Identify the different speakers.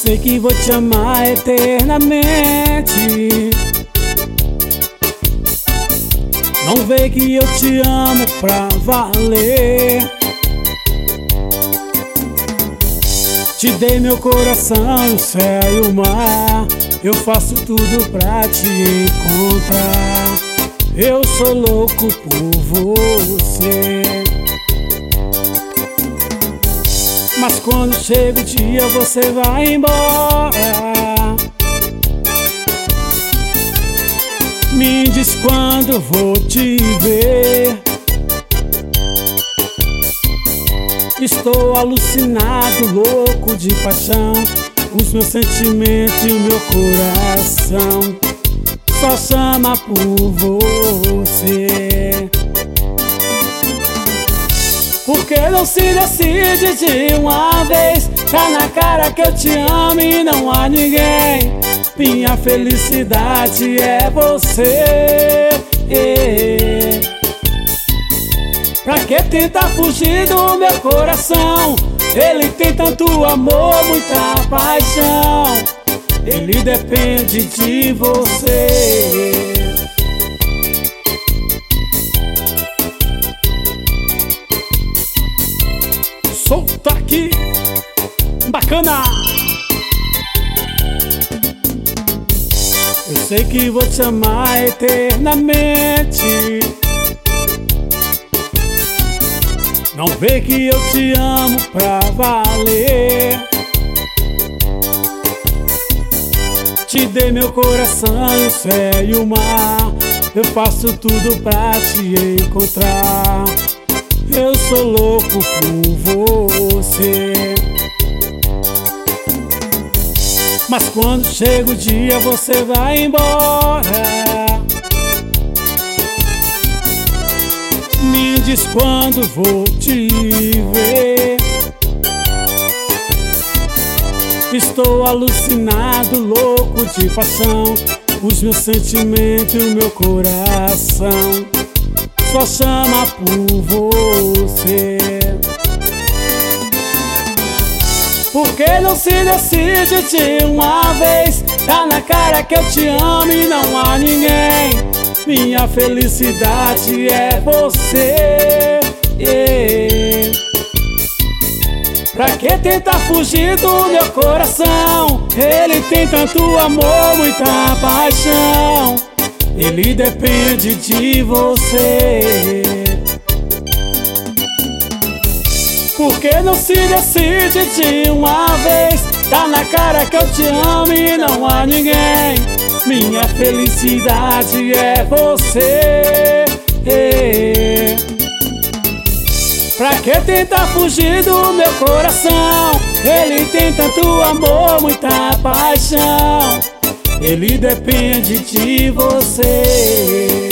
Speaker 1: sei que vou te amar eternamente. Não vê que eu te amo pra valer. Te dei meu coração, o céu e o mar. Eu faço tudo pra te encontrar. Eu sou louco por você. Mas quando chega o dia você vai embora. Me diz quando vou te ver. Estou alucinado, louco de paixão. Os meus sentimentos e o meu coração só chama por você. Por que não se decide de uma vez? Tá na cara que eu te amo e não há ninguém. Minha felicidade é você. Pra que tentar fugir do meu coração? Ele tem tanto amor, muita paixão. Ele depende de você. Solta aqui, bacana. Eu sei que vou te amar eternamente. Não vê que eu te amo pra valer. Te dei meu coração, o céu e o mar. Eu faço tudo pra te encontrar. Eu sou louco por você. Mas quando chega o dia você vai embora. Me diz quando vou te ver. Estou alucinado, louco de paixão. Os meus sentimentos e o meu coração só chama por você. Por que não se decide de uma vez? Tá na cara que eu te amo e não há ninguém. Minha felicidade é você. Pra que tentar fugir do meu coração? Ele tem tanto amor, muita paixão. Ele depende de você. Por que não se decide de uma vez? Tá na cara que eu te amo e não há ninguém. Minha felicidade é você. Pra que tentar fugir do meu coração? Ele tem tanto amor, muita paixão. Ele depende de você.